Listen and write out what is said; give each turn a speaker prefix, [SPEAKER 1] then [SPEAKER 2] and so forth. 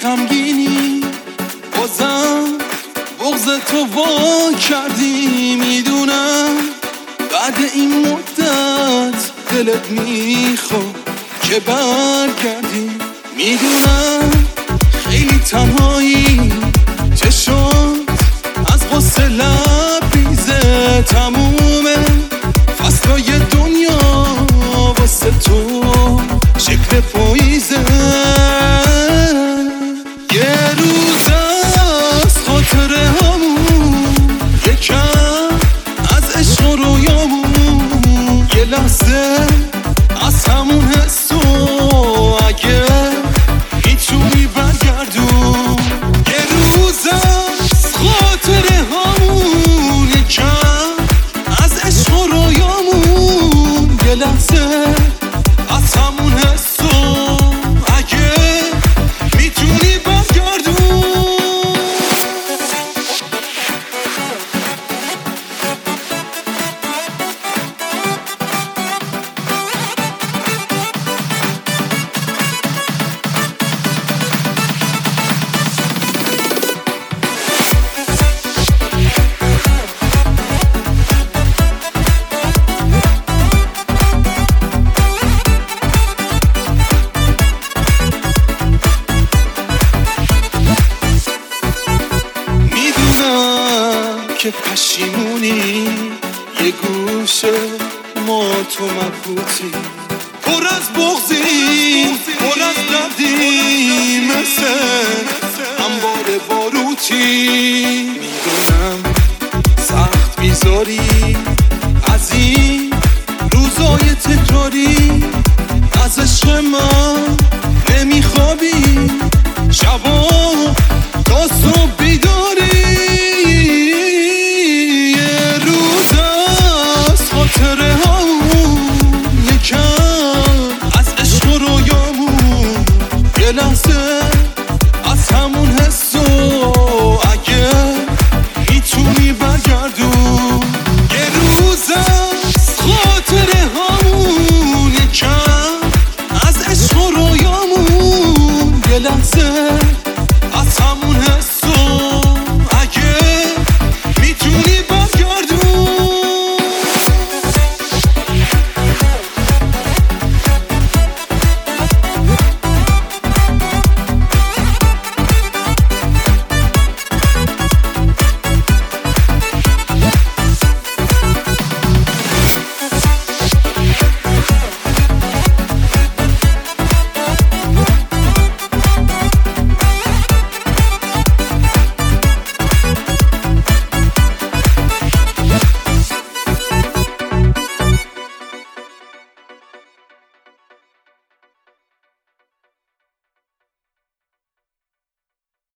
[SPEAKER 1] غمگینی بازم بغض تو وا کردی. میدونم بعد این مدت دلت میخواد که برگردی. میدونم خیلی تنهایی، چشات از غصه لبریزه. تمومه فصلای دنیا واسه تو شکل پاییزه. یه روز از خاطره همون، یکم از عشق و رویامون، یه لحظه از همون حسو اگه میتونی برگردون. یه روز از خاطره همون، یکم از عشق و رویامون، یه لحظه از همون حسو اگه میتونی برگردون. که پشیمونی یه گوشه ما تو مبهوتی، پر از بغضی پر از دردی، مثل انبار باروتی. میدونم سخت میذاری از این روزای تکراری، از عشق من نمیخوابی، شبا تا صبح بیداری. خاطره همون، یکم از عشق و رویامون، یه لحظه